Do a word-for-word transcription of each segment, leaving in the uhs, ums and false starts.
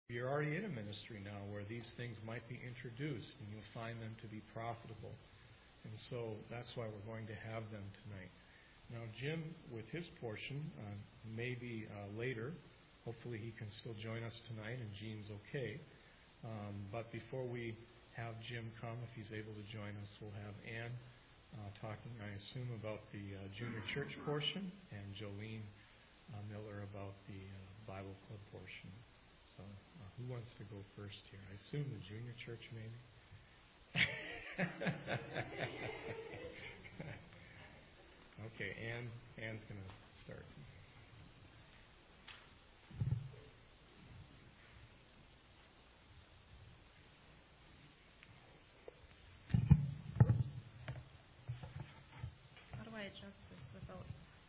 You're already in a ministry now where these things might be introduced and you'll find them to be profitable. And so that's why we're going to have them tonight. Now, Jim, with his portion, uh, maybe uh, later, hopefully he can still join us tonight and Gene's okay. Um, but before we have Jim come, if he's able to join us, we'll have Ann uh, talking, I assume, about the uh, junior church portion and Jolene uh, Miller about the uh, Bible club portion. So, uh, who wants to go first here? I assume the junior church, maybe? Okay, Ann, Ann's going to start. How do I adjust this without...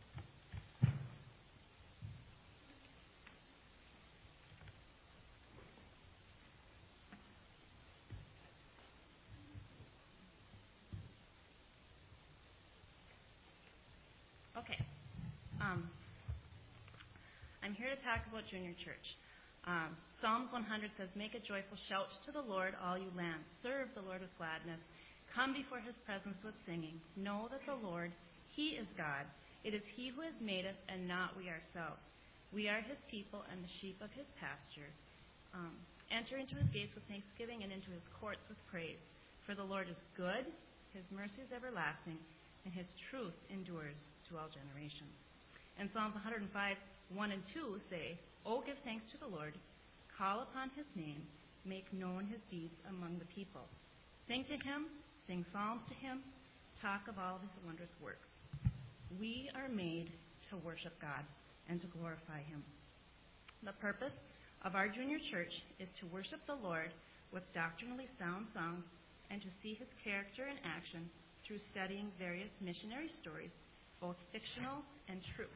Okay. Um, I'm here to talk about junior church. Um, Psalms one hundred says, "Make a joyful shout to the Lord, all you lands. Serve the Lord with gladness. Come before his presence with singing. Know that the Lord, he is God. It is he who has made us and not we ourselves. We are his people and the sheep of his pasture. Um, enter into his gates with thanksgiving and into his courts with praise. For the Lord is good, his mercy is everlasting, and his truth endures to all generations." And Psalms one hundred five, one and two say, "Oh, give thanks to the Lord, call upon his name, make known his deeds among the people. Sing to him, sing psalms to him, talk of all his wondrous works." We are made to worship God and to glorify him. The purpose of our junior church is to worship the Lord with doctrinally sound songs and to see his character in action through studying various missionary stories, both fictional and true.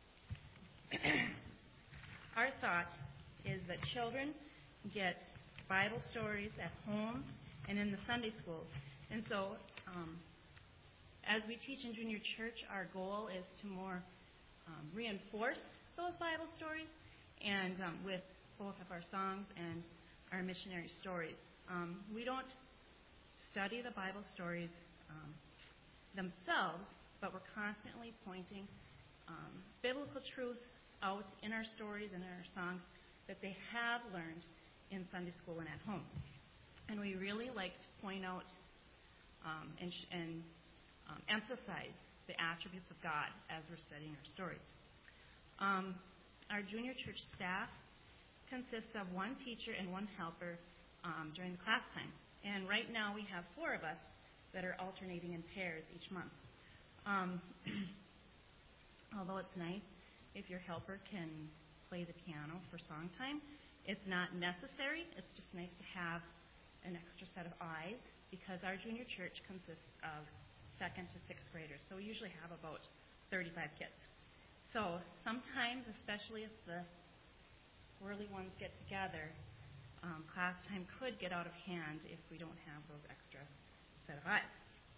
Our thought is that children get Bible stories at home and in the Sunday schools. And so, um, as we teach in junior church, our goal is to more um, reinforce those Bible stories and um, with both of our songs and our missionary stories. Um, we don't study the Bible stories um, themselves, but we're constantly pointing um, biblical truths out in our stories and in our songs that they have learned in Sunday school and at home. And we really like to point out um, and, sh- and um, emphasize the attributes of God as we're studying our stories. Um, our junior church staff consists of one teacher and one helper um, during the class time. And right now we have four of us that are alternating in pairs each month. Um, although it's nice if your helper can play the piano for song time, it's not necessary. It's just nice to have an extra set of eyes because our junior church consists of second to sixth graders. So we usually have about thirty-five kids. So sometimes, especially if the swirly ones get together, um, class time could get out of hand if we don't have those extra set of eyes.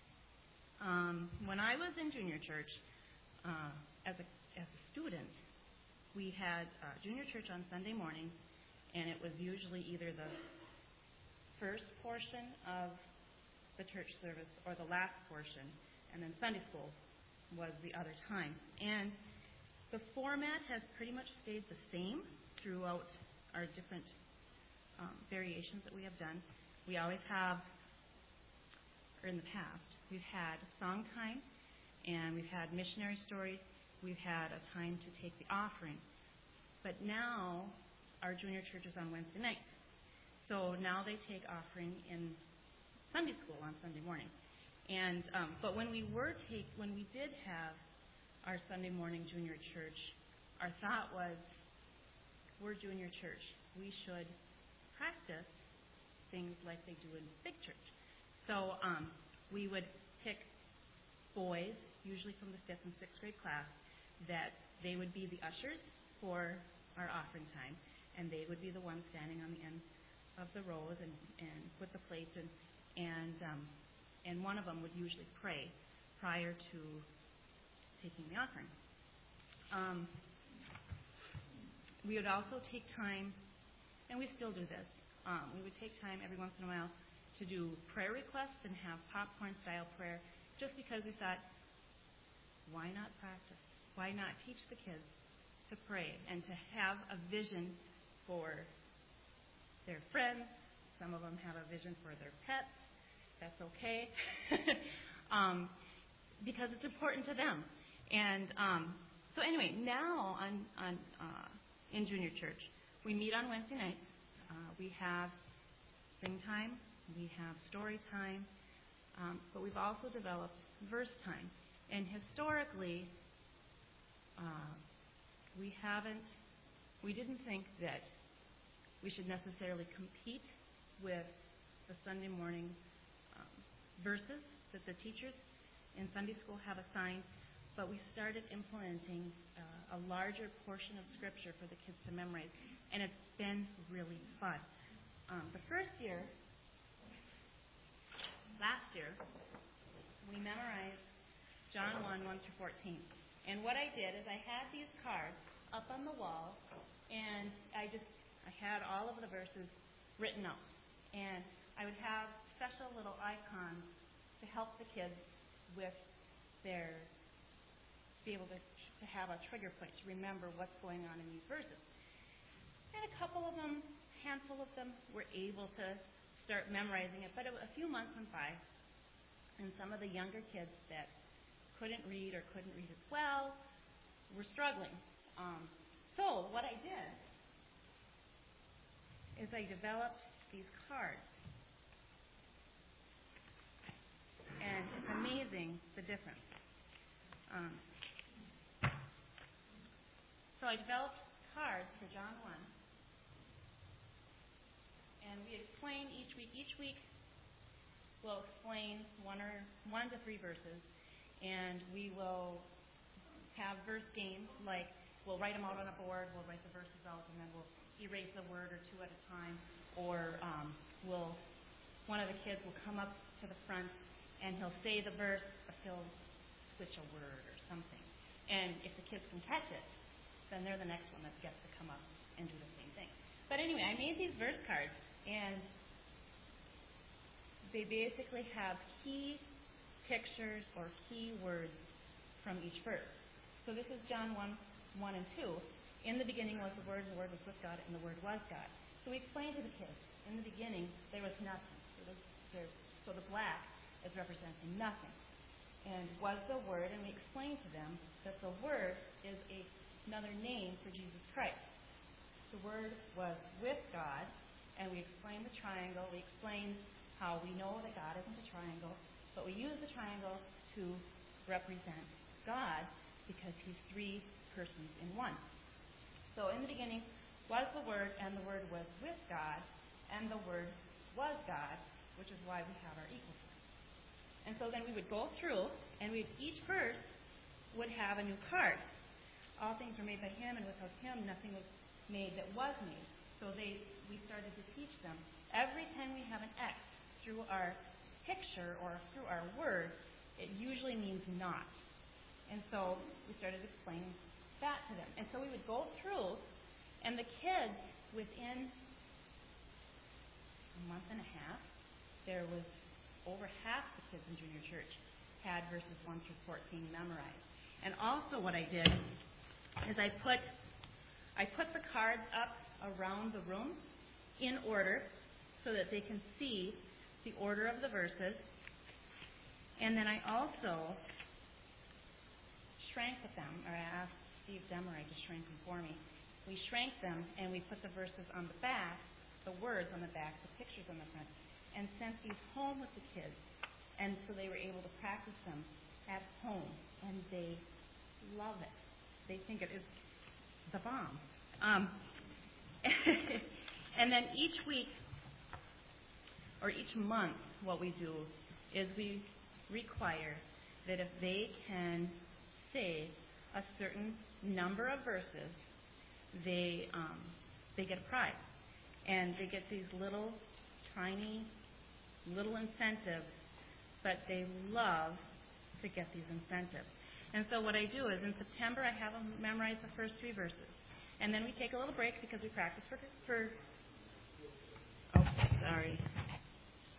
Um, when I was in junior church, uh, as a as a student, we had uh, junior church on Sunday mornings, and it was usually either the first portion of the church service or the last portion, and then Sunday school was the other time. And the format has pretty much stayed the same throughout our different um, variations that we have done. We always have, or in the past, we've had song time, and we've had missionary stories. We've had a time to take the offering. But now, our junior church is on Wednesday nights. So now they take offering in Sunday school on Sunday morning. And um, but when we were take when we did have our Sunday morning junior church, our thought was, we're junior church. We should practice things like they do in big church. So um, we would pick boys, usually from the fifth and sixth grade class, that they would be the ushers for our offering time, and they would be the ones standing on the end of the rows and, and with the plates, and and um, and one of them would usually pray prior to taking the offering. Um, we would also take time and we still do this. Um, we would take time every once in a while to do prayer requests and have popcorn-style prayer, just because we thought, why not practice? Why not teach the kids to pray and to have a vision for their friends? Some of them have a vision for their pets. That's okay. um, because it's important to them. And um, so anyway, now on, on uh, in junior church, we meet on Wednesday nights. Uh, we have sing time. We have story time. Um, but we've also developed verse time. And historically, uh, we haven't, we didn't think that we should necessarily compete with the Sunday morning um, verses that the teachers in Sunday school have assigned, but we started implementing uh, a larger portion of Scripture for the kids to memorize, and it's been really fun. Um, the first year, last year, we memorized John one, one through fourteen. And what I did is I had these cards up on the wall, and I just, I had all of the verses written out. And I would have special little icons to help the kids with their, to be able to, to have a trigger point to remember what's going on in these verses. And a couple of them, a handful of them, were able to start memorizing it. But a few months went by, and some of the younger kids that couldn't read or couldn't read as well were struggling. Um, so what I did is I developed these cards. And it's amazing the difference. Um, so I developed cards for John one. And we explain each week. Each week we'll explain one or one to three verses. And we will have verse games, like we'll write them out on a board, we'll write the verses out, and then we'll erase a word or two at a time. Or um, we'll, one of the kids will come up to the front and he'll say the verse, but he'll switch a word or something. And if the kids can catch it, then they're the next one that gets to come up and do the same thing. But anyway, I made these verse cards, and they basically have key pictures or key words from each verse. So this is John one, one and two. In the beginning was the Word, and the Word was with God, and the Word was God. So we explained to the kids, in the beginning there was nothing. There was, there, so the black is representing nothing. And was the Word, and we explained to them that the Word is a, another name for Jesus Christ. The Word was with God, and we explained the triangle. We explained how we know that God isn't a triangle, but we use the triangle to represent God because He's three persons in one. So in the beginning was the Word, and the Word was with God, and the Word was God, which is why we have our equal sign. And so then we would go through, and we'd, each verse would have a new card. All things were made by Him, and without Him nothing was made that was made. So they, we started to teach them. Every time we have an X through our picture or through our word, it usually means not. And so we started explaining that to them. And so we would go through, and the kids, within a month and a half, there was over half the kids in junior church had verses one through fourteen memorized. And also what I did is I put I put the cards up around the room in order so that they can see the order of the verses. And then I also shrank them, or I asked Steve Demery to shrink them for me. We shrank them, and we put the verses on the back, the words on the back, the pictures on the front, and sent these home with the kids. And so they were able to practice them at home, and they love it. They think it is the bomb. Um, and then each week, or each month, what we do is we require that if they can say a certain number of verses, they um, they get a prize. And they get these little, tiny, little incentives, but they love to get these incentives. And so what I do is in September I have them memorize the first three verses. And then we take a little break because we practice for, for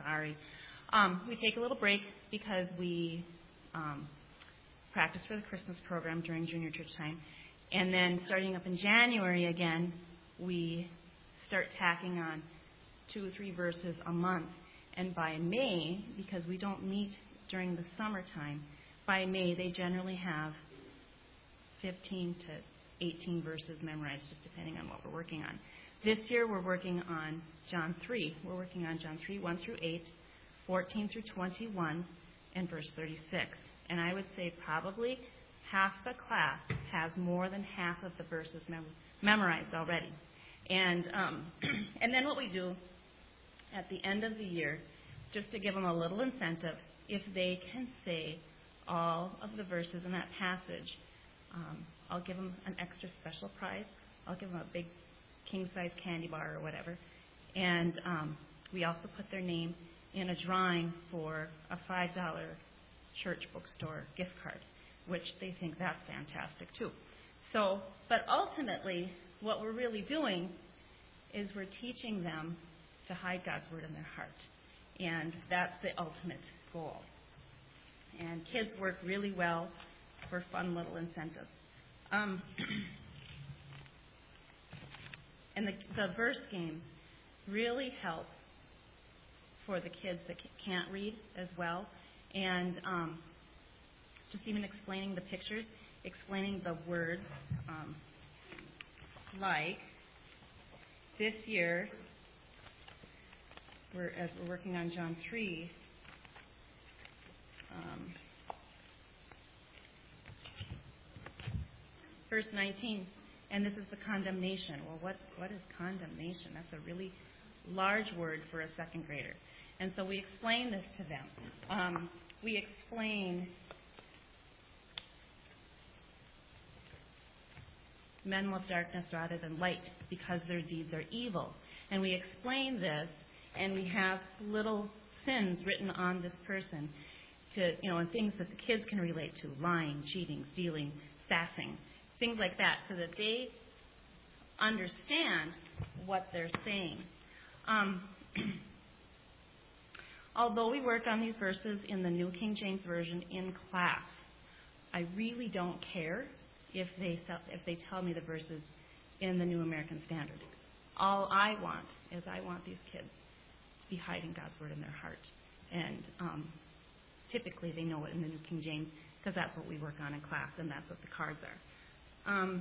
sorry. Um, we take a little break because we um, practice for the Christmas program during junior church time. And then starting up in January again, we start tacking on two or three verses a month. And by May, because we don't meet during the summertime, by May they generally have fifteen to eighteen verses memorized, just depending on what we're working on. This year we're working on John three. We're working on John three, one through eight, fourteen through twenty-one, and verse thirty-six. And I would say probably half the class has more than half of the verses mem- memorized already. And um, and then what we do at the end of the year, just to give them a little incentive, if they can say all of the verses in that passage, um, I'll give them an extra special prize. I'll give them a big king-size candy bar or whatever. And um, we also put their name in a drawing for a five dollar church bookstore gift card, which they think that's fantastic too. So, but ultimately, what we're really doing is we're teaching them to hide God's Word in their heart. And that's the ultimate goal. And kids work really well for fun little incentives. Um, and the, the verse games really help for the kids that can't read as well. And um, just even explaining the pictures, explaining the words, um, like this year, we're, as we're working on John three, um, verse nineteen, and this is the condemnation. Well, what, what is condemnation? That's a really large word for a second grader. And so we explain this to them. Um, we explain men love darkness rather than light because their deeds are evil. And we explain this, and we have little sins written on this person, to you know, and things that the kids can relate to: lying, cheating, stealing, sassing, things like that, so that they understand what they're saying. Um, although we work on these verses in the New King James Version in class, I really don't care if they if they tell me the verses in the New American Standard. All I want is I want these kids to be hiding God's Word in their heart. And um, typically they know it in the New King James because that's what we work on in class, and that's what the cards are. Um,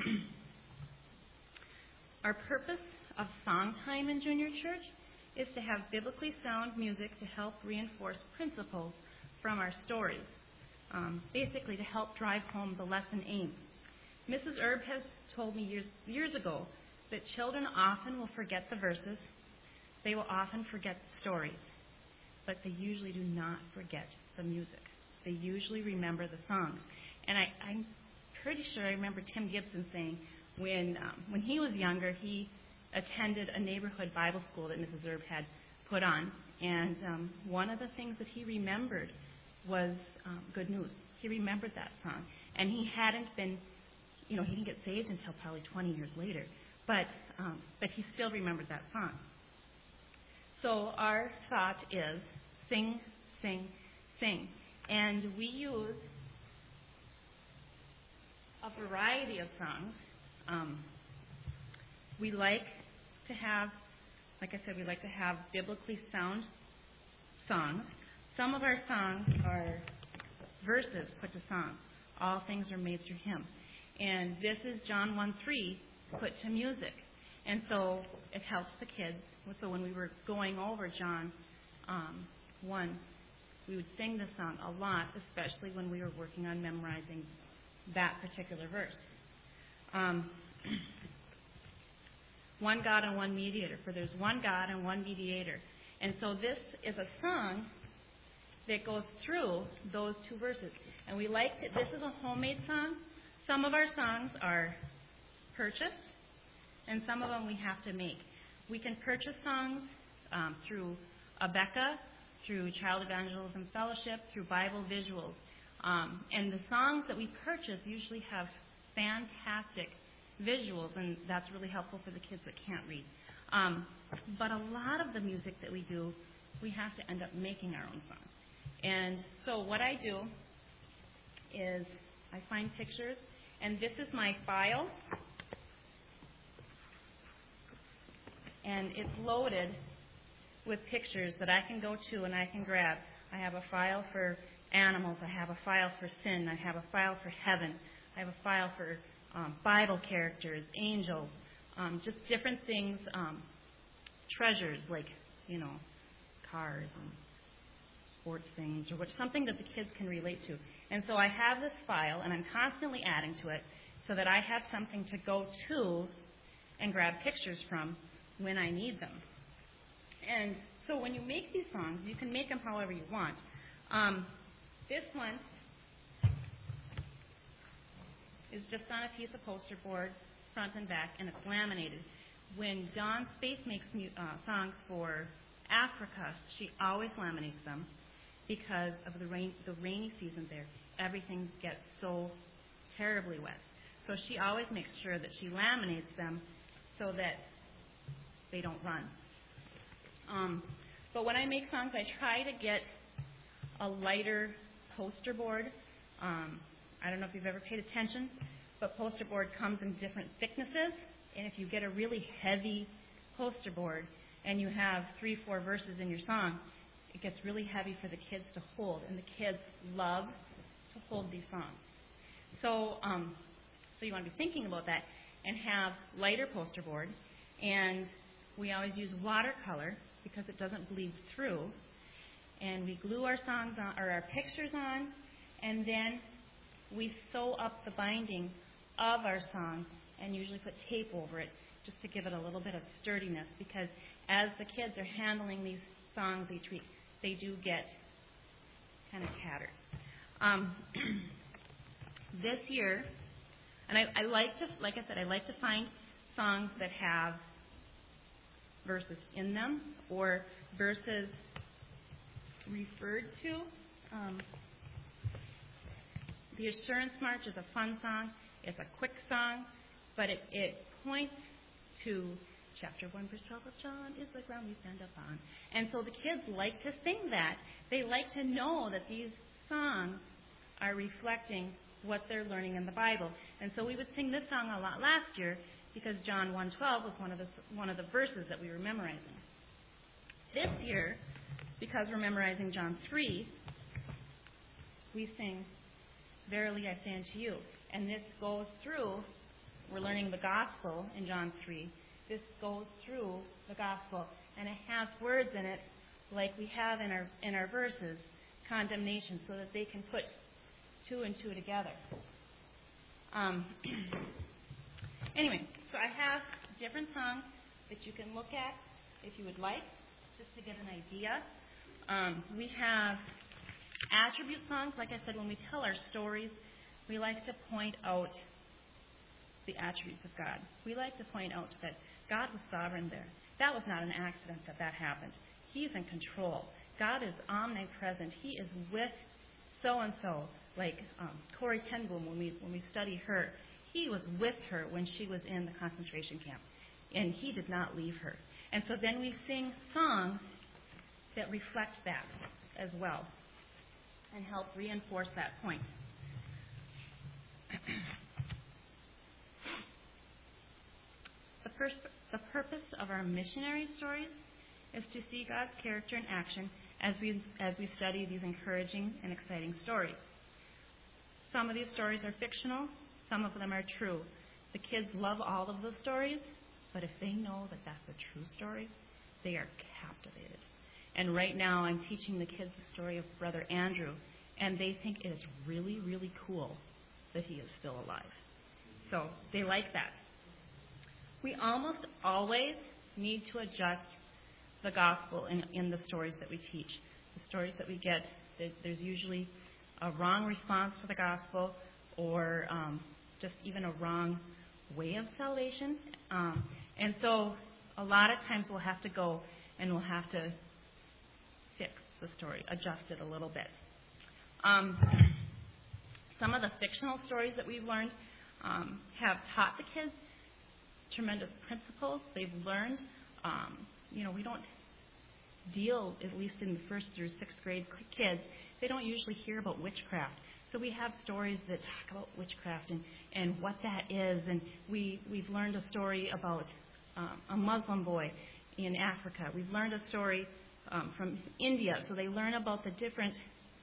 our purpose of song time in junior church is to have biblically sound music to help reinforce principles from our stories, um, basically to help drive home the lesson aim. Missus Erb has told me years, years ago that children often will forget the verses, they will often forget the stories, but they usually do not forget the music. They usually remember the songs. And I, I'm pretty sure I remember Tim Gibson saying when um, when he was younger, he attended a neighborhood Bible school that Missus Erb had put on, and um, one of the things that he remembered was um, Good News. He remembered that song, and he hadn't been, you know, he didn't get saved until probably twenty years later, but um, but he still remembered that song. So our thought is sing, sing, sing, and we use a variety of songs. Um, we like to have, like I said, we like to have biblically sound songs. Some of our songs are verses put to song. All things are made through Him. And this is John one three put to music. And so it helps the kids. So when we were going over John um, one, we would sing the song a lot, especially when we were working on memorizing that particular verse. Um, one God and one mediator, for there's one God and one mediator. And so this is a song that goes through those two verses. And we like to, this is a homemade song. Some of our songs are purchased, and some of them we have to make. We can purchase songs um, through Abeka, through Child Evangelism Fellowship, through Bible Visuals. Um, and the songs that we purchase usually have fantastic visuals, and that's really helpful for the kids that can't read. Um, but a lot of the music that we do we have to end up making our own songs. And so what I do is I find pictures, and this is my file, and it's loaded with pictures that I can go to and I can grab. I have a file for animals, I have a file for sin, I have a file for heaven, I have a file for um, Bible characters, angels, um, just different things, um, treasures like, you know, cars and sports things, or what, something that the kids can relate to. And so I have this file, and I'm constantly adding to it so that I have something to go to and grab pictures from when I need them. And so when you make these songs, you can make them however you want. Um, this one is just on a piece of poster board, front and back, and it's laminated. When Dawn Space makes mu- uh, songs for Africa, she always laminates them because of the rain, the rainy season there. Everything gets so terribly wet. So she always makes sure that she laminates them so that they don't run. Um, but when I make songs, I try to get a lighter poster board. Um, I don't know if you've ever paid attention, but poster board comes in different thicknesses. And if you get a really heavy poster board and you have three, four verses in your song, it gets really heavy for the kids to hold. And the kids love to hold these songs. So, um, so you want to be thinking about that and have lighter poster board. And we always use watercolor because it doesn't bleed through. And we glue our songs on, or our pictures on, and then we sew up the binding of our song and usually put tape over it just to give it a little bit of sturdiness, because as the kids are handling these songs each week, they do get kind of tattered. Um, this year, and I, I like to, like I said, I like to find songs that have verses in them or verses referred to. Um, the Assurance March is a fun song. It's a quick song, but it, it points to chapter one, verse twelve of John is the ground we stand up on. And so the kids like to sing that. They like to know that these songs are reflecting what they're learning in the Bible. And so we would sing this song a lot last year because John one twelve was one of the one of the verses that we were memorizing. This year, because we're memorizing John three, we sing, Verily I say unto you. And this goes through, we're learning the gospel in John three. This goes through the gospel, and it has words in it like we have in our in our verses, condemnation, so that they can put two and two together. Um, anyway, so I have different songs that you can look at if you would like, just to get an idea. Um, we have attribute songs. Like I said, when we tell our stories, we like to point out the attributes of God. We like to point out that God was sovereign there. That was not an accident that that happened. He's in control. God is omnipresent. He is with so-and-so, like um, Corrie ten Boom, when we, when we study her. He was with her when she was in the concentration camp, and he did not leave her. And so then we sing songs that reflect that as well and help reinforce that point. The, pers- the purpose of our missionary stories is to see God's character in action as we as we study these encouraging and exciting stories. Some of these stories are fictional, some of them are true. The kids love all of the stories, but if they know that that's a true story, they are captivated. And right now I'm teaching the kids the story of Brother Andrew, and they think it is really, really cool that he is still alive. So they like that. We almost always need to adjust the gospel in, in the stories that we teach. The stories that we get, there's usually a wrong response to the gospel or um, just even a wrong way of salvation. Um, and so a lot of times we'll have to go and we'll have to fix the story, adjust it a little bit. Um, some of the fictional stories that we've learned um, have taught the kids tremendous principles. They've learned, um, you know, we don't deal, at least in the first through sixth grade kids, they don't usually hear about witchcraft. So we have stories that talk about witchcraft and, and what that is. And we, we've learned a story about um, a Muslim boy in Africa. We've learned a story um, from India. So they learn about the different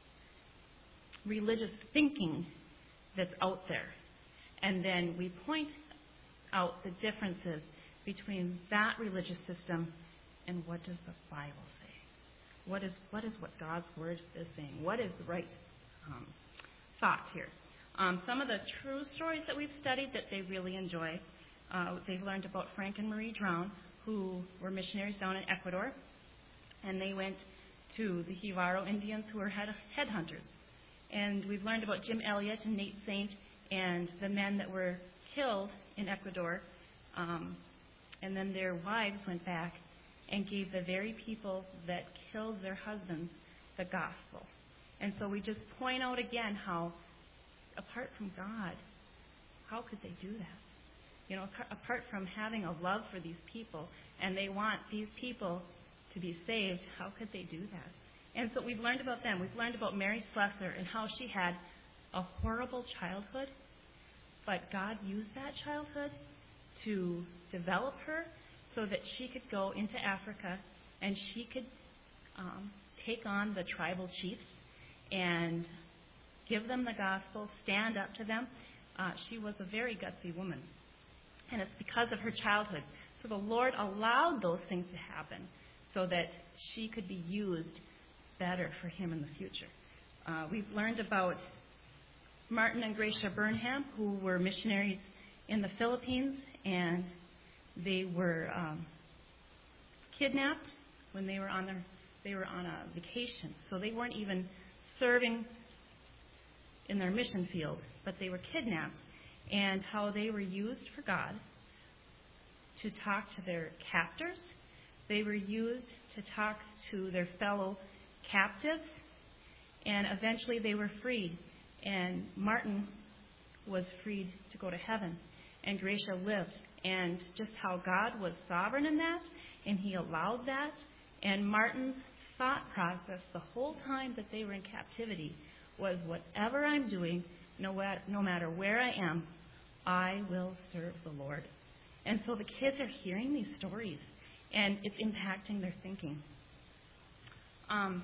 religious thinking that's out there. And then we point out the differences between that religious system and what does the Bible say? What is what is what God's Word is saying? What is the right um, thought here? Um, some of the true stories that we've studied that they really enjoy, uh, they've learned about Frank and Marie Drown, who were missionaries down in Ecuador, and they went to the Jivaro Indians, who were head, headhunters. And we've learned about Jim Elliot and Nate Saint and the men that were killed in Ecuador, um, and then their wives went back and gave the very people that killed their husbands the gospel. And so we just point out again how, apart from God, how could they do that? You know, apart from having a love for these people, and they want these people to be saved, how could they do that? And so we've learned about them. We've learned about Mary Slessor and how she had a horrible childhood, but God used that childhood to develop her so that she could go into Africa and she could um, take on the tribal chiefs and give them the gospel, stand up to them. Uh, she was a very gutsy woman. And it's because of her childhood. So the Lord allowed those things to happen so that she could be used better for Him in the future. Uh, we've learned about Martin and Gracia Burnham, who were missionaries in the Philippines, and they were um, kidnapped when they were on their they were on a vacation. So they weren't even serving in their mission field, but they were kidnapped, and how they were used for God to talk to their captors. They were used to talk to their fellow captives, and eventually they were freed. And Martin was freed to go to heaven, and Gracia lived. And just how God was sovereign in that, and He allowed that. And Martin's thought process the whole time that they were in captivity was, whatever I'm doing, no, no matter where I am, I will serve the Lord. And so the kids are hearing these stories, and it's impacting their thinking. Um,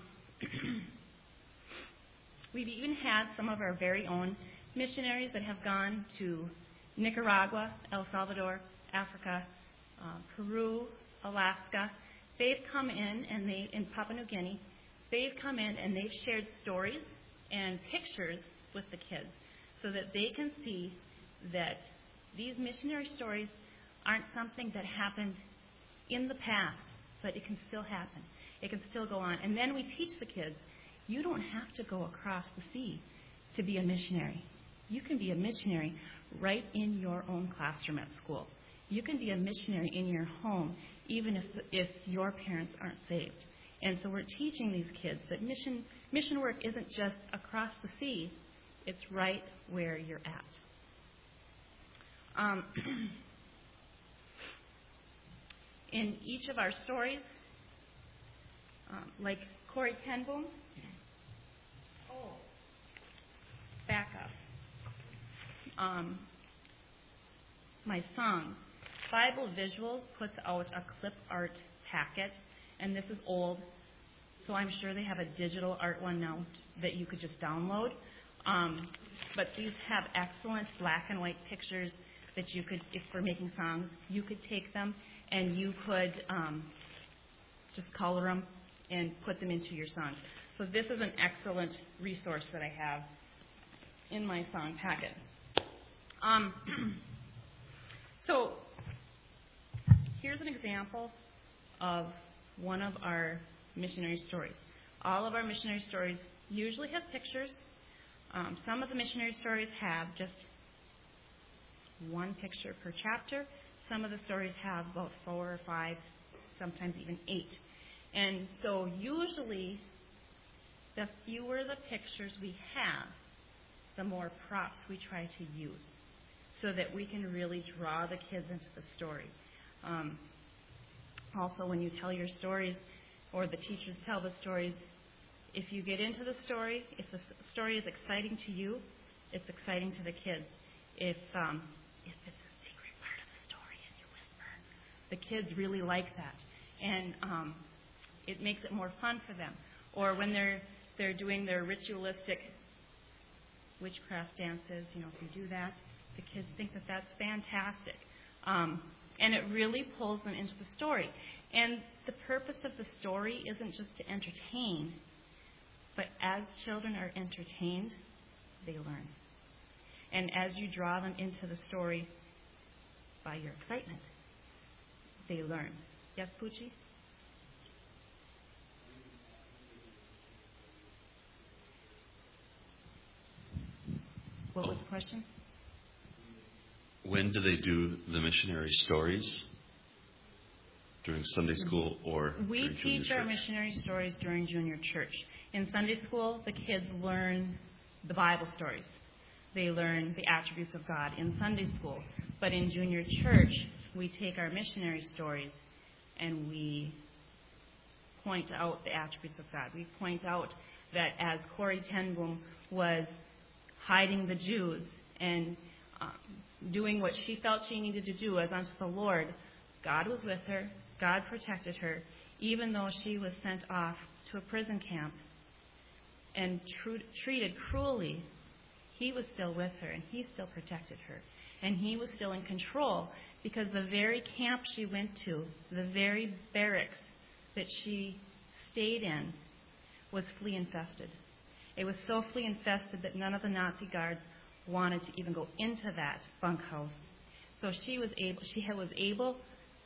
we've even had some of our very own missionaries that have gone to Nicaragua, El Salvador, Africa, uh, Peru, Alaska. They've come in, and they in Papua New Guinea, they've come in and they've shared stories and pictures with the kids so that they can see that these missionary stories aren't something that happened in the past, but it can still happen. It can still go on. And then we teach the kids, you don't have to go across the sea to be a missionary. You can be a missionary right in your own classroom at school. You can be a missionary in your home, even if if your parents aren't saved. And so we're teaching these kids that mission mission work isn't just across the sea. It's right where you're at. Um, in each of our stories, um, like Corey ten Boom, oh, back up. Um, my song, Bible Visuals puts out a clip art packet, and this is old, so I'm sure they have a digital art one now that you could just download. Um, but these have excellent black and white pictures that you could, if we're making songs, you could take them and you could um, just color them and put them into your song. So this is an excellent resource that I have in my song packet. Um, so here's an example of one of our missionary stories. All of our missionary stories usually have pictures. Um, some of the missionary stories have just one picture per chapter. Some of the stories have about four or five, sometimes even eight. And so usually the fewer the pictures we have, the more props we try to use so that we can really draw the kids into the story. Um, also, when you tell your stories, or the teachers tell the stories. If you get into the story, if the story is exciting to you, it's exciting to the kids. If um, if it's a secret part of the story and you whisper, the kids really like that, and um, it makes it more fun for them. Or when they're they're doing their ritualistic witchcraft dances, you know, if you do that, the kids think that that's fantastic, um, and it really pulls them into the story. And the purpose of the story isn't just to entertain, but as children are entertained, they learn. And as you draw them into the story by your excitement, they learn. Yes, Poochie? What was the question? When do they do the missionary stories? During Sunday school or We during junior teach our church? missionary stories during junior church. In Sunday school, the kids learn the Bible stories. They learn the attributes of God in Sunday school. But in junior church, we take our missionary stories and we point out the attributes of God. We point out that as Corrie ten Boom was hiding the Jews and um, doing what she felt she needed to do as unto the Lord, God was with her. God protected her, even though she was sent off to a prison camp and tr- treated cruelly. He was still with her, and he still protected her. And he was still in control, because the very camp she went to, the very barracks that she stayed in, was flea infested. It was so flea infested that none of the Nazi guards wanted to even go into that bunkhouse. So she was able, she was able,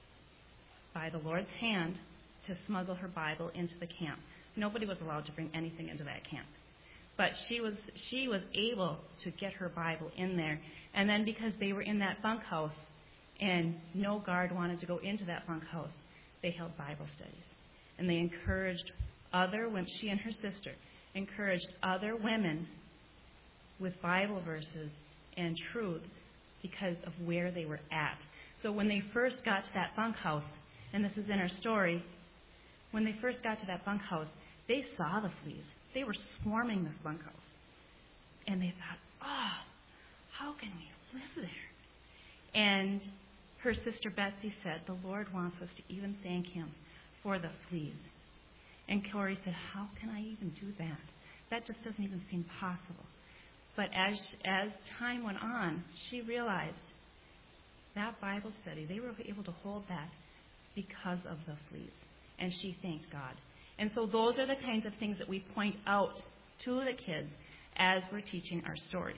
by the Lord's hand, to smuggle her Bible into the camp. Nobody was allowed to bring anything into that camp. But she was she was able to get her Bible in there. And then because they were in that bunkhouse and no guard wanted to go into that bunkhouse, they held Bible studies. And they encouraged other women, she and her sister, encouraged other women with Bible verses and truths because of where they were at. So when they first got to that bunkhouse, and this is in our story, when they first got to that bunkhouse, they saw the fleas. They were swarming this bunkhouse. And they thought, oh, how can we live there? And her sister Betsy said, the Lord wants us to even thank him for the fleas. And Corrie said, how can I even do that? That just doesn't even seem possible. But as as time went on, she realized that Bible study, they were able to hold that because of the fleas. And she thanked God. And so those are the kinds of things that we point out to the kids as we're teaching our stories.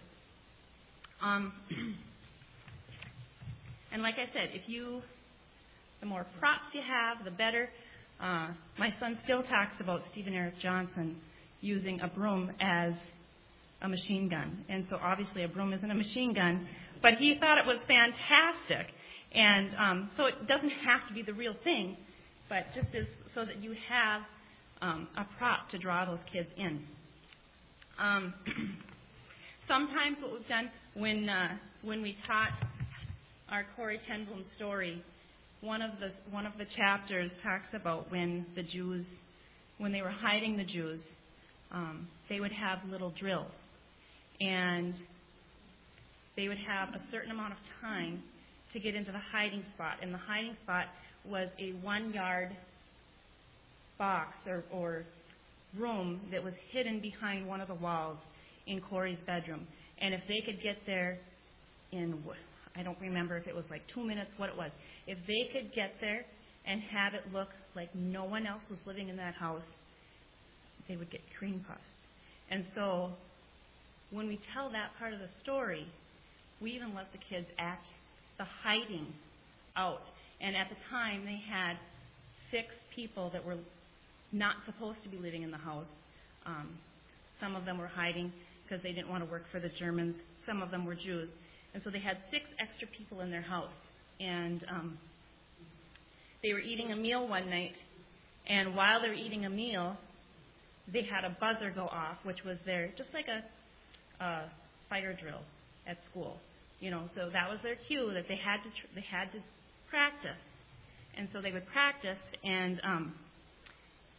Um, and like I said, if you, the more props you have, the better. Uh, my son still talks about Stephen Eric Johnson using a broom as a machine gun. And so obviously a broom isn't a machine gun, but he thought it was fantastic. And um, so it doesn't have to be the real thing, but just as, so that you have um, a prop to draw those kids in. Um, sometimes what we've done when uh, when we taught our Corrie ten Boom story, one of the one of the chapters talks about when the Jews, when they were hiding the Jews, um, they would have little drills, and they would have a certain amount of time to get into the hiding spot. And the hiding spot was a one-yard box or, or room that was hidden behind one of the walls in Corrie's bedroom. And if they could get there in, I don't remember if it was like two minutes, what it was. If they could get there and have it look like no one else was living in that house, they would get cream puffs. And so when we tell that part of the story, we even let the kids act the hiding out. And at the time, they had six people that were not supposed to be living in the house. Um, some of them were hiding because they didn't want to work for the Germans. Some of them were Jews. And so they had six extra people in their house. And um, they were eating a meal one night. And while they were eating a meal, they had a buzzer go off, which was their, just like a, a fire drill at school. You know, so that was their cue that they had to tr- they had to practice, and so they would practice. And um,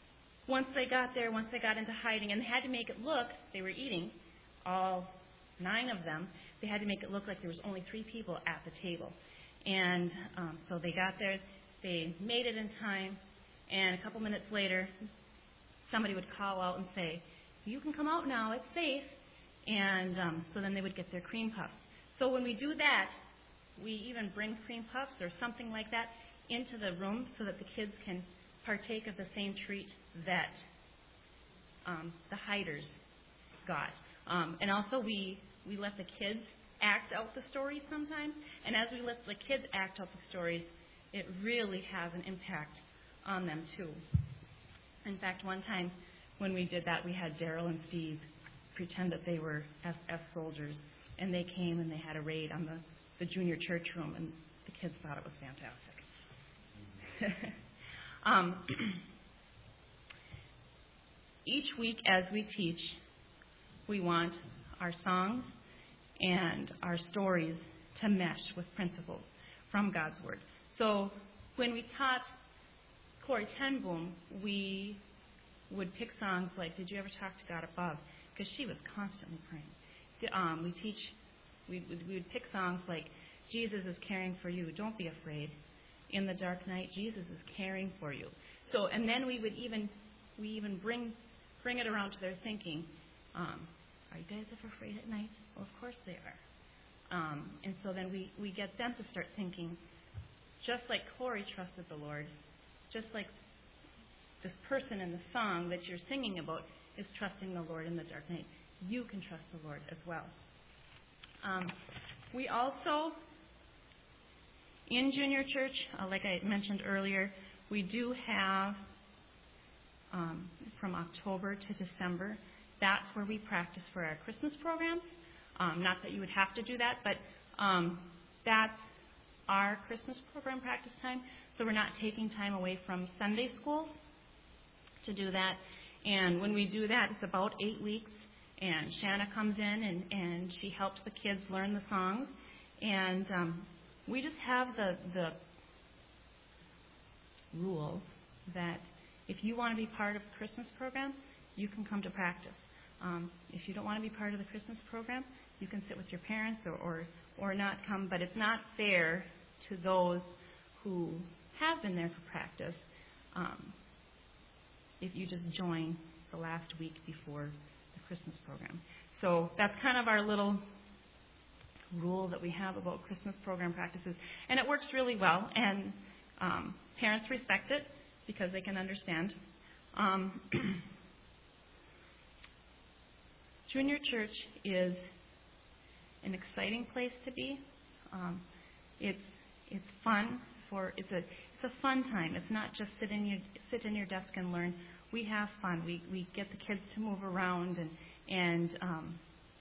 once they got there, once they got into hiding, and they had to make it look, they were eating, all nine of them, they had to make it look like there was only three people at the table. And um, so they got there, they made it in time, and a couple minutes later, somebody would call out and say, you can come out now, it's safe. And um, so then they would get their cream puffs. So when we do that, we even bring cream puffs or something like that into the room so that the kids can partake of the same treat that um, the hiders got. Um, and also we, we let the kids act out the stories sometimes. And as we let the kids act out the stories, it really has an impact on them too. In fact, one time when we did that, we had Daryl and Steve pretend that they were S S soldiers. And they came and they had a raid on the, the junior church room, and the kids thought it was fantastic. um, each week as we teach, we want our songs and our stories to mesh with principles from God's Word. So when we taught Corrie ten Boom, we would pick songs like, Did You Ever Talk to God Above? Because she was constantly praying. Um, we teach, we, we would pick songs like, Jesus is caring for you, don't be afraid. In the dark night, Jesus is caring for you. So, and then we would even, we even bring, bring it around to their thinking. Um, are you guys ever afraid at night? Well, of course they are. Um, and so then we, we get them to start thinking, just like Corrie trusted the Lord, just like this person in the song that you're singing about is trusting the Lord in the dark night. You can trust the Lord as well. Um, we also, in junior church, uh, like I mentioned earlier, we do have um, from October to December, that's where we practice for our Christmas programs. Um, not that you would have to do that, but um, that's our Christmas program practice time. So we're not taking time away from Sunday schools to do that. And when we do that, it's about eight weeks. And Shanna comes in and, and she helps the kids learn the songs. And um, we just have the, the rule that if you want to be part of the Christmas program, you can come to practice. Um, if you don't want to be part of the Christmas program, you can sit with your parents or, or, or not come. But it's not fair to those who have been there for practice um, if you just join the last week before the Christmas program. So that's kind of our little rule that we have about Christmas program practices. And it works really well, and um, parents respect it because they can understand. Um, junior church is an exciting place to be. Um, it's it's fun for it's a it's a fun time. It's not just sit in your sit in your desk and learn. We have fun. We we get the kids to move around and and um,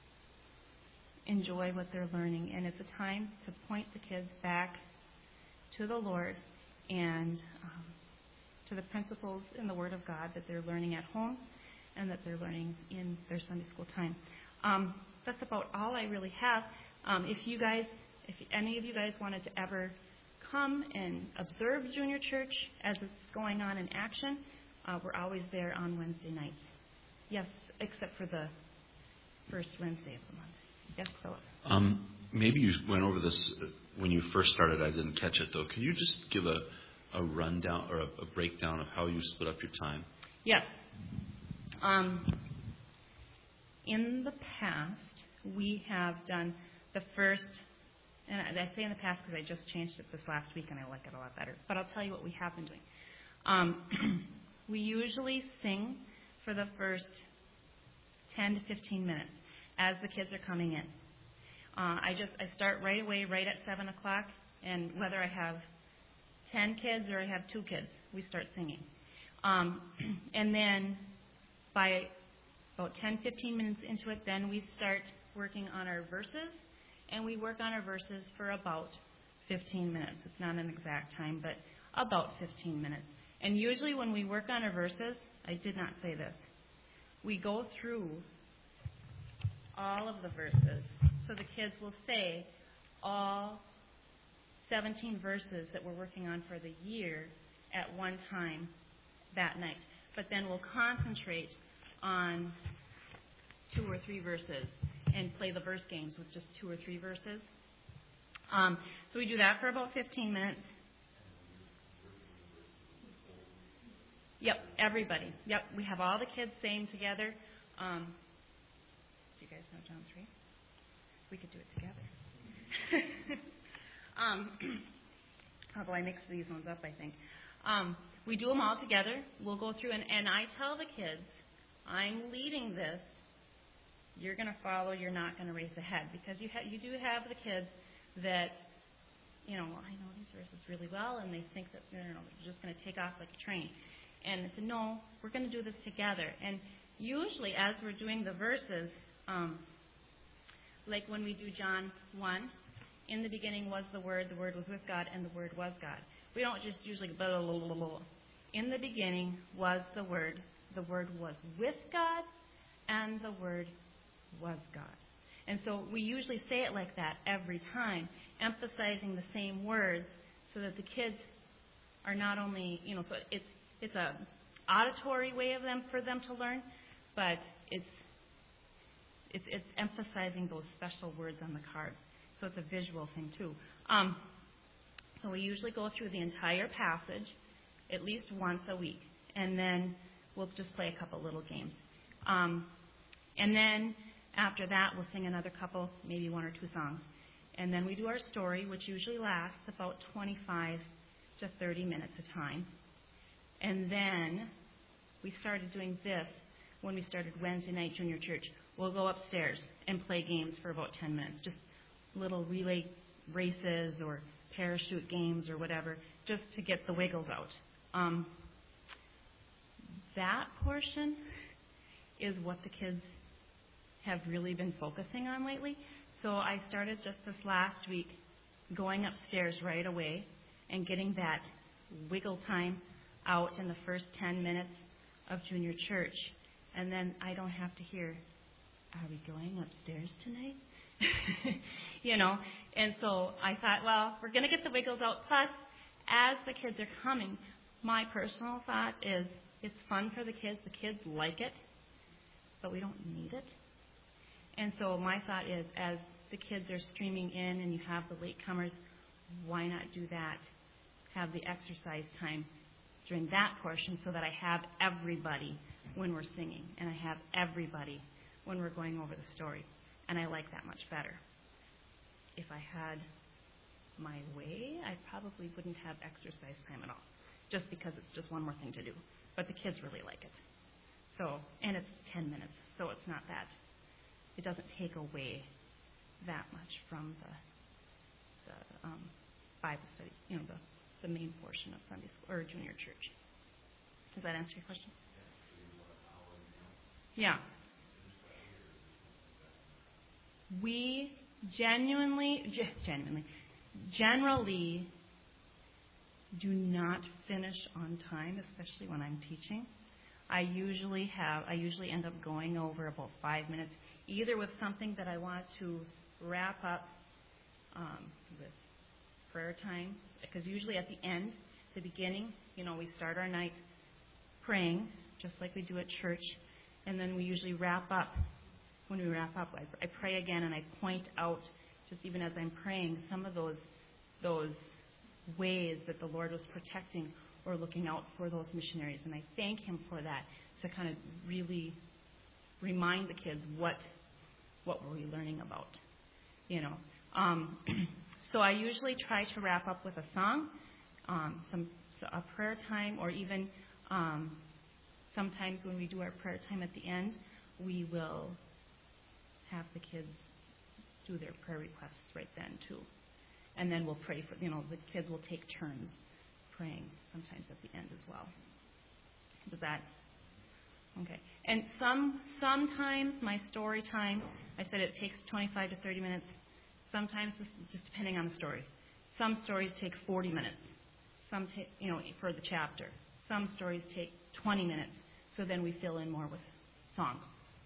enjoy what they're learning. And it's a time to point the kids back to the Lord and um, to the principles in the Word of God that they're learning at home and that they're learning in their Sunday school time. Um, that's about all I really have. Um, if you guys, if any of you guys wanted to ever come and observe junior church as it's going on in action, uh, we're always there on Wednesday nights. Yes, except for the first Wednesday of the month. Yes, Philip. Um, maybe you went over this when you first started. I didn't catch it, though. Can you just give a, a rundown or a, a breakdown of how you split up your time? Yes. Um, in the past, we have done the first, and I say in the past because I just changed it this last week and I like it a lot better, but I'll tell you what we have been doing. Um, we usually sing for the first ten to fifteen minutes as the kids are coming in. Uh, I just I start right away, right at seven o'clock, and whether I have ten kids or I have two kids, we start singing. Um, and then by about ten, fifteen minutes into it, then we start working on our verses, and we work on our verses for about fifteen minutes. It's not an exact time, but about fifteen minutes. And usually when we work on our verses, I did not say this, we go through all of the verses. So the kids will say all seventeen verses that we're working on for the year at one time that night. but then we'll concentrate on two or three verses and play the verse games with just two or three verses. Um, so we do that for about fifteen minutes. Yep, everybody. Yep, we have all the kids saying together. Um, do you guys know John three? We could do it together. um, although I mixed these ones up, I think. Um, we do them all together. We'll go through, and, and I tell the kids, I'm leading this. You're going to follow. You're not going to race ahead. Because you, ha- you do have the kids that, you know, I know these verses really well, and they think that, you know, they're just going to take off like a train. And I said, no, we're going to do this together. And usually as we're doing the verses, um, like when we do John one, in the beginning was the Word, the Word was with God, and the Word was God. We don't just usually blah, blah, blah, blah, blah. In the beginning was the Word, the Word was with God, and the Word was God. And so we usually say it like that every time, emphasizing the same words so that the kids are not only, you know, so it's It's a auditory way of them for them to learn, but it's, it's it's emphasizing those special words on the cards. So it's a visual thing too. Um, so we usually go through the entire passage at least once a week, and then we'll just play a couple little games. Um, and then after that, we'll sing another couple, maybe one or two songs, and then we do our story, which usually lasts about twenty-five to thirty minutes a time. And then we started doing this when we started Wednesday night junior church. We'll go upstairs and play games for about ten minutes, just little relay races or parachute games or whatever, just to get the wiggles out. Um, that portion is what the kids have really been focusing on lately. So I started just this last week going upstairs right away and getting that wiggle time out in the first ten minutes of junior church. And then I don't have to hear, are we going upstairs tonight? you know, and so I thought, well, we're going to get the wiggles out. Plus, as the kids are coming, my personal thought is it's fun for the kids. The kids like it, but we don't need it. And so my thought is, as the kids are streaming in and you have the latecomers, why not do that? Have the exercise time during that portion so that I have everybody when we're singing, and I have everybody when we're going over the story. And I like that much better. If I had my way, I probably wouldn't have exercise time at all, just because it's just one more thing to do. But the kids really like it. So, and it's ten minutes, so it's not that. It doesn't take away that much from the, the um, Bible study, you know, the the main portion of Sunday school or junior church. Does that answer your question? Yeah. We genuinely, genuinely, generally do not finish on time, especially when I'm teaching. I usually have, I usually end up going over about five minutes, either with something that I want to wrap up um, with prayer time, because usually at the end, the beginning, you know, we start our night praying, just like we do at church, and then we usually wrap up. When we wrap up, I, I pray again, and I point out, just even as I'm praying, some of those those ways that the Lord was protecting or looking out for those missionaries, and I thank Him for that, to kind of really remind the kids what what were we learning about, you know. Um, So I usually try to wrap up with a song, um, some so a prayer time, or even um, sometimes when we do our prayer time at the end, we will have the kids do their prayer requests right then too, and then we'll pray for, you know, the kids will take turns praying sometimes at the end as well. Does that? Okay. And some sometimes my story time, I said it takes twenty-five to thirty minutes. Sometimes, this is just depending on the story. Some stories take forty minutes. Some take, you know, for the chapter. Some stories take twenty minutes. So then we fill in more with songs.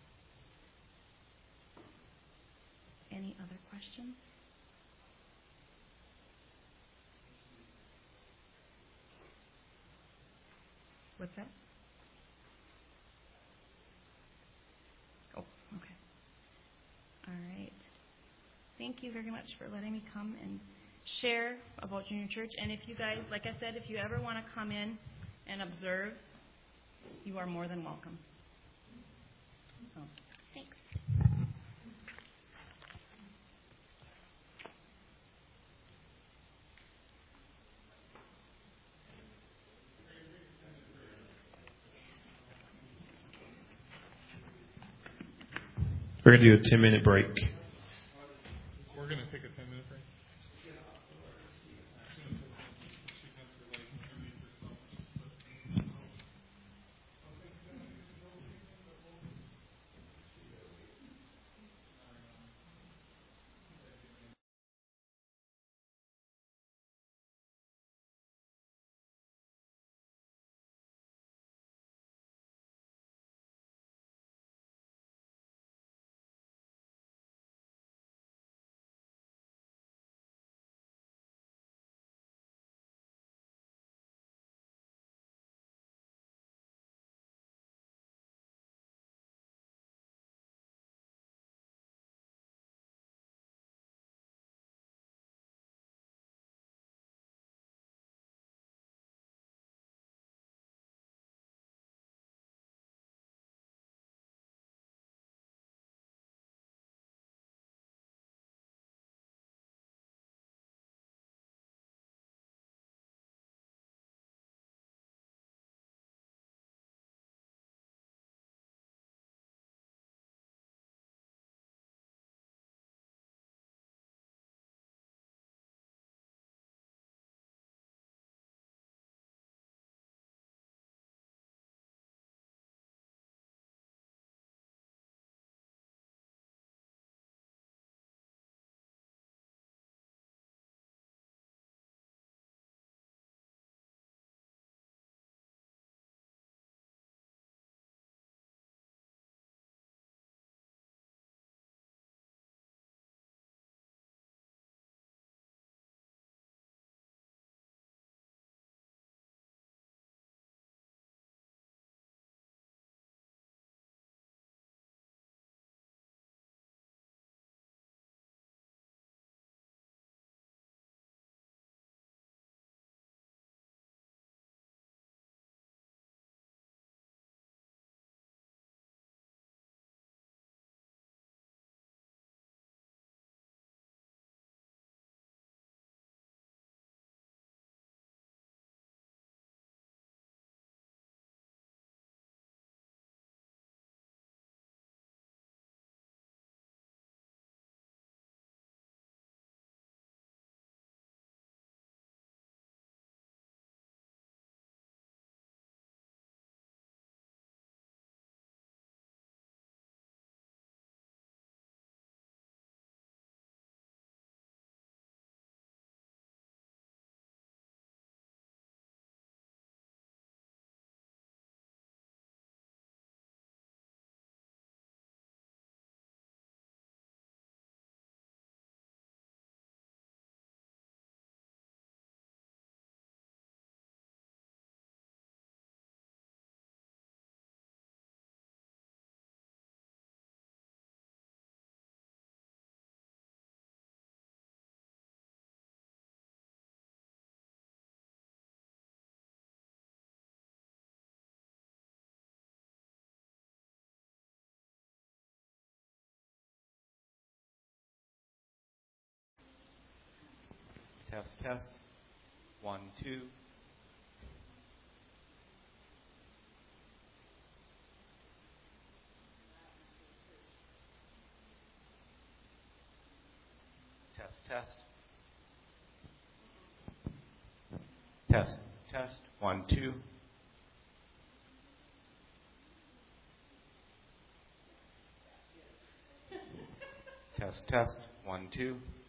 Any other questions? What's that? thank you very much for letting me come and share about Junior Church. And if you guys, like I said, if you ever want to come in and observe, you are more than welcome. So, thanks. We're going to do a ten-minute break. We're going to take a ten-minute break. Test, test. One, two. Test, test. Test, test. One, two. Test, test. One, two.